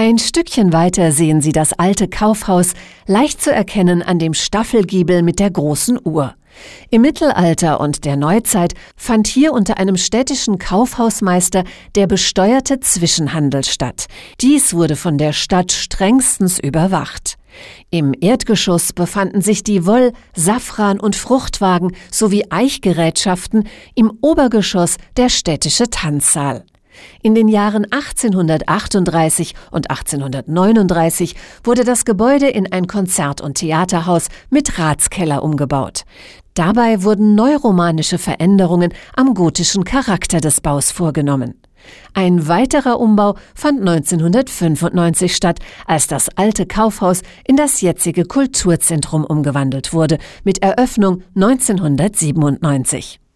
Ein Stückchen weiter sehen Sie das alte Kaufhaus, leicht zu erkennen an dem Staffelgiebel mit der großen Uhr. Im Mittelalter und der Neuzeit fand hier unter einem städtischen Kaufhausmeister der besteuerte Zwischenhandel statt. Dies wurde von der Stadt strengstens überwacht. Im Erdgeschoss befanden sich die Woll-, Safran- und Fruchtwagen sowie Eichgerätschaften, im Obergeschoss der städtische Tanzsaal. In den Jahren 1838 und 1839 wurde das Gebäude in ein Konzert- und Theaterhaus mit Ratskeller umgebaut. Dabei wurden neuromanische Veränderungen am gotischen Charakter des Baus vorgenommen. Ein weiterer Umbau fand 1995 statt, als das alte Kaufhaus in das jetzige Kulturzentrum umgewandelt wurde, mit Eröffnung 1997.